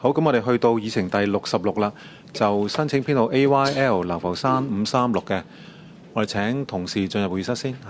好，咁我哋去到議程第66啦，就申請編號 AYL 流浮山536嘅，我哋請同事進入會議室先。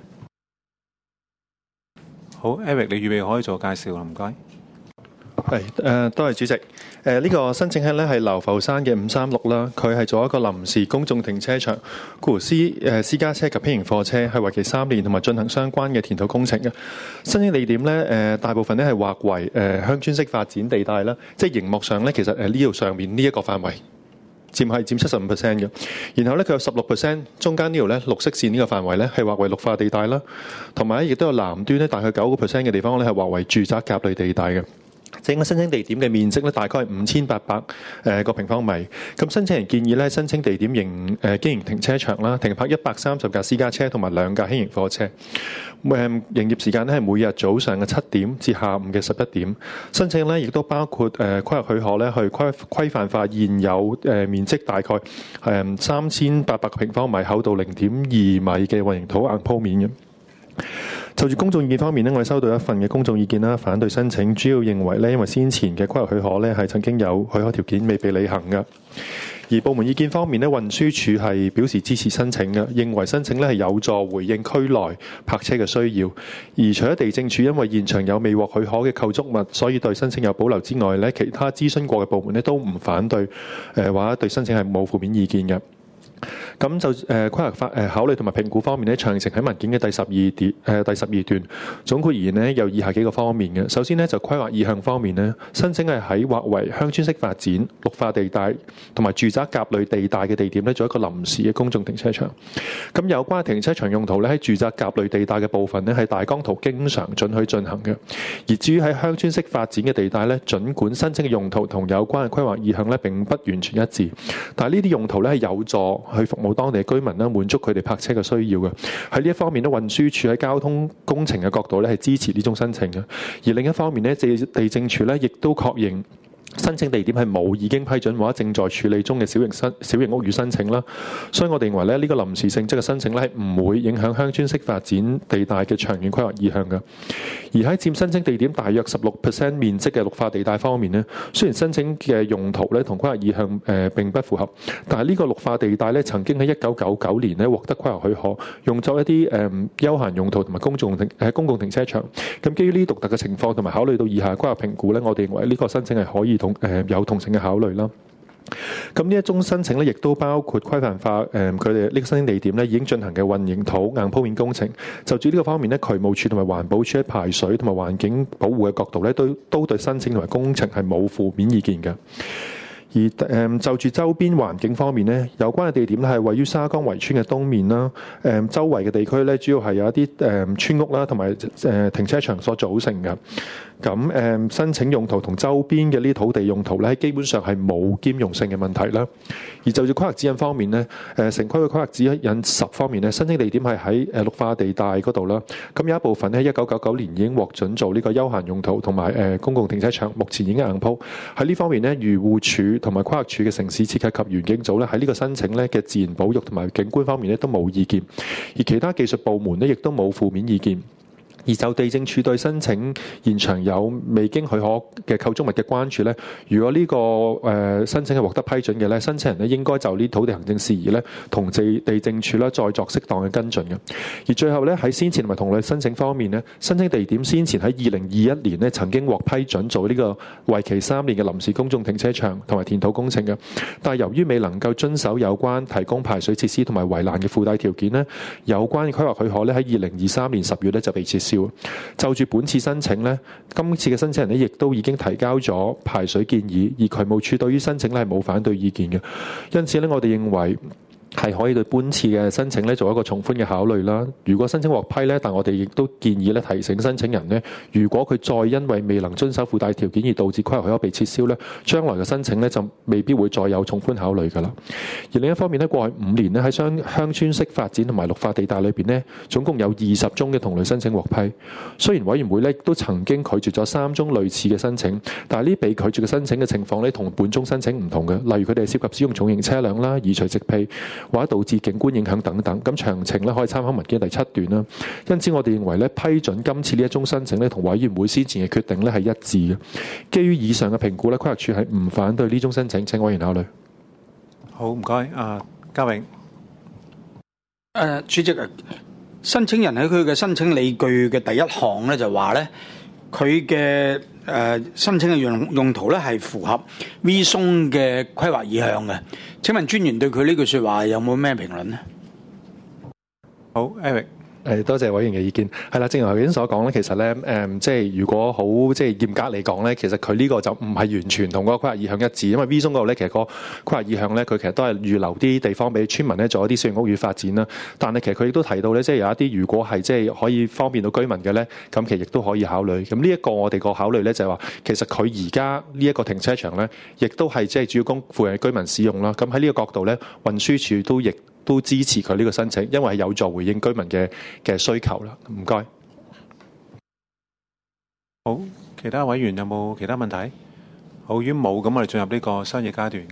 好 ，Eric， 你預備可以做介紹啦，唔該。 多謝主席。呢個申請咧係流浮山嘅536啦，佢係做一個臨時公眾停車場，括私家車及輕型貨車，係為期3年，同埋進行相關嘅填土工程嘅。申請地點咧，大部分咧係劃為鄉村式發展地帶啦，即係熒幕上咧，其實呢度上面呢一個範圍佔 75% 嘅。然後咧佢有16%，中間呢度咧綠色線呢個範圍咧係劃為綠化地帶啦，同埋咧亦都有南端咧大概9% 嘅地方咧係劃為住宅甲類地帶嘅。整個申請地點嘅面積咧，大概係5800個平方米。咁申請人建議咧，申請地點經營停車場啦，停泊130架私家車同埋2架輕型貨車。營業時間咧係每日早上嘅7點至下午嘅11點。申請咧亦都包括規劃許可咧，去規範化現有面積大概3800個平方米、厚度0.2米嘅混凝土硬鋪面嘅。就住公眾意見方面咧，我哋收到一份嘅公眾意見啦，反對申請，主要認為咧，因為先前嘅規劃許可咧係曾經有許可條件未被履行嘅。而部門意見方面咧，運輸署係表示支持申請嘅，認為申請咧係有助回應區內泊車嘅需要。而除咗地政署因為現場有未獲許可嘅構築物，所以對申請有保留之外咧，其他諮詢過嘅部門咧都唔反對，或者對申請係冇負面意見嘅。咁就規劃考慮同埋評估方面咧，詳情喺文件嘅第12段。總括而言咧，有以下幾個方面嘅。首先咧就規劃意向方面咧，申請係喺劃為鄉村式發展、綠化地帶同埋住宅甲類地帶嘅地點咧，做一個臨時嘅公眾停車場。咁有關停車場用途咧，喺住宅甲類地帶嘅部分咧，係大綱圖經常准許進行嘅。而至於喺鄉村式發展嘅地帶咧，儘管申請嘅用途同有關嘅規劃意向咧並不完全一致，但係呢啲用途咧係有助去服務當地居民啦，滿足佢哋泊車嘅需要嘅。喺呢一方面咧，運輸署喺交通工程嘅角度咧係支持呢種申請嘅。而另一方面咧，地政署咧亦都確認申請地點係冇已經批准或者正在處理中嘅小型屋宇申請啦，所以我哋認為咧呢個臨時性質嘅申請咧係唔會影響鄉村式發展地帶嘅長遠規劃意向嘅。而喺佔申請地點大約16% 面積嘅綠化地帶方面咧，雖然申請嘅用途咧同規劃意向並不符合，但係呢個綠化地帶咧曾經喺1999年咧獲得規劃許可，用作一啲休閒用途同埋公共停車場。咁基於呢啲獨特嘅情況同埋考慮到以下規劃評估咧，我哋認為呢個申請係可以有同情嘅考慮啦。咁呢一宗申請咧，亦都包括規範化佢哋呢個申請地點咧已經進行嘅混凝土硬鋪面工程。就住呢個方面咧，渠務署同埋環保署喺排水同埋環境保護嘅角度咧，都對申請同埋工程係冇負面意見嘅。而就住周邊環境方面咧，有關嘅地點咧係位於沙江圍村嘅東面啦。周圍嘅地區咧，主要係有一啲村屋啦，同埋停車場所組成嘅。咁申請用途同周邊嘅呢啲土地用途咧，基本上係冇兼容性嘅問題啦。而就住規劃指引方面咧，城規嘅規劃指引10方面咧，申請地點係喺綠化地帶嗰度啦。咁有一部分咧，1999年已經獲准做呢個休閒用途同埋公共停車場，目前已經硬鋪。喺呢方面咧，漁護署同埋規劃署嘅城市設計及園境組咧，喺呢個申請咧嘅自然保育同埋景觀方面咧都冇意見，而其他技術部門咧亦都冇負面意見。而就地政署對申請現場有未經許可嘅構築物嘅關注咧，如果呢個申請係獲得批准嘅咧，申請人咧應該就呢土地行政事宜咧同地政署咧再作適當嘅跟進嘅。而最後咧喺先前同埋同類申請方面咧，申請地點先前喺2021年咧曾經獲批准做呢個為期3年嘅臨時公眾停車場同埋填土工程嘅，但係由於未能夠遵守有關提供排水設施同埋圍欄嘅附帶條件咧，有關嘅規劃許可咧喺2023年10月咧就被撤銷。就住本次申請咧，今次嘅申請人咧亦都已經提交咗排水建議，而渠務署對於申請咧係冇反對意見嘅，因此咧我哋認為係可以對本次嘅申請咧做一個從寬嘅考慮啦。如果申請獲批咧，但我哋亦都建議咧提醒申請人咧，如果佢再因為未能遵守附帶條件而導致規劃許可被撤銷咧，將來嘅申請咧就未必會再有從寬考慮㗎啦。而另一方面咧，過去5年咧喺鄉村式發展同埋綠化地帶裏邊咧，總共有20宗嘅同類申請獲批。雖然委員會咧都曾經拒絕咗3宗類似嘅申請，但係呢被拒絕嘅申請嘅情況咧同本宗申請唔同嘅，例如佢哋係涉及使用重型車輛啦、移除植被或者導致景觀影響等等。咁詳情咧可以參考文件第7段啦。因此我哋認為咧批准今次呢一宗申請咧同委員會先前嘅決定咧係一致嘅。基於以上嘅評估咧，規劃署係唔反對呢宗申請，請委員考慮。 好，唔該，家永。 主席，申請人喺佢嘅申請理據嘅第一項咧就話咧，佢嘅申請嘅用途咧係符合 V 松嘅規劃意向嘅。請問專員對佢呢句説話有冇咩評論呢？ 好，Eric。 多謝委員嘅意見。係啦，正如頭先所講咧，其實咧即係如果好即係嚴格嚟講咧，其實佢呢個就唔係完全同嗰個規劃意向一致，因為 V 松嗰度咧，其實個規劃意向咧，佢其實都係預留啲地方俾村民咧做一啲小型屋宇發展啦。但係其實佢亦都提到咧，即係有一啲如果係即係可以方便到居民嘅咧，咁其實亦都可以考慮。咁呢一個我哋個考慮咧就係話，其實佢而家呢一個停車場咧，亦都係即係主要供附近嘅居民使用啦。咁喺呢個角度咧，運輸署都支持佢呢個申請，因為係有助回應居民嘅需求啦。唔該。 好，其他委員有冇其他問題？好，如果冇，咁我哋進入呢個商議階段。